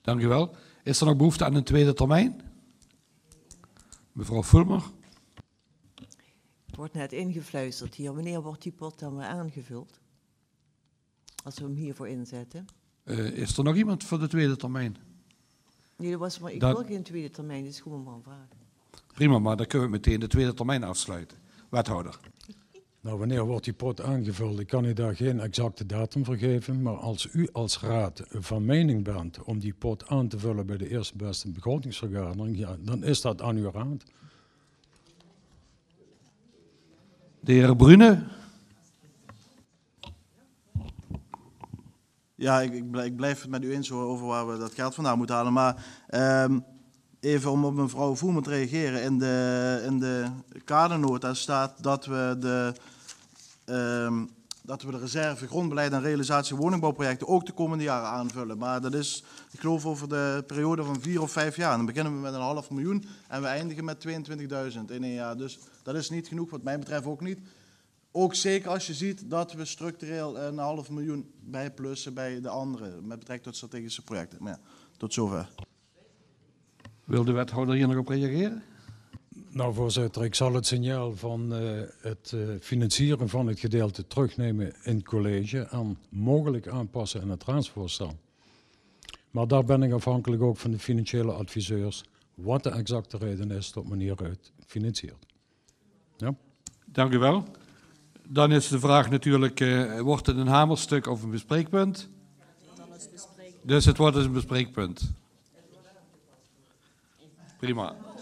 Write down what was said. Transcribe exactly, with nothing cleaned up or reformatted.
Dank u wel. Is er nog behoefte aan een tweede termijn? Mevrouw Fulmer. Er wordt net ingefluisterd hier. Wanneer wordt die pot dan weer aangevuld? Als we hem hiervoor inzetten. Uh, is er nog iemand voor de tweede termijn? Nee, dat was maar, ik dat... wil geen tweede termijn, dat is gewoon maar een vraag. Prima, maar dan kunnen we meteen de tweede termijn afsluiten. Wethouder. Nou, wanneer wordt die pot aangevuld? Ik kan u daar geen exacte datum voor geven, maar als u als raad van mening bent om die pot aan te vullen bij de eerste beste begrotingsvergadering, ja, dan is dat aan uw raad. De heer Brune. Ja, ik, ik, blijf, ik blijf het met u eens over waar we dat geld vandaan moeten halen. Maar um, even om op mevrouw Voerman te reageren. In de, in de kadernota staat dat we de, um, dat we de reserve grondbeleid en realisatie woningbouwprojecten ook de komende jaren aanvullen. Maar dat is, ik geloof, over de periode van vier of vijf jaar. Dan beginnen we met een half miljoen en we eindigen met tweeëntwintigduizend in een jaar. Dus dat is niet genoeg, wat mij betreft ook niet. Ook zeker als je ziet dat we structureel een half miljoen bijplussen bij de andere, met betrekking tot strategische projecten. Maar ja, tot zover. Wil de wethouder hier nog op reageren? Nou, voorzitter, ik zal het signaal van uh, het uh, financieren van het gedeelte terugnemen in het college en mogelijk aanpassen in het raadsvoorstel. Maar daar ben ik afhankelijk ook van de financiële adviseurs, wat de exacte reden is tot meneer het financiert. Ja? Dank u wel. Dan is de vraag natuurlijk, uh, wordt het een hamerstuk of een bespreekpunt? Dus het wordt dus een bespreekpunt. Prima.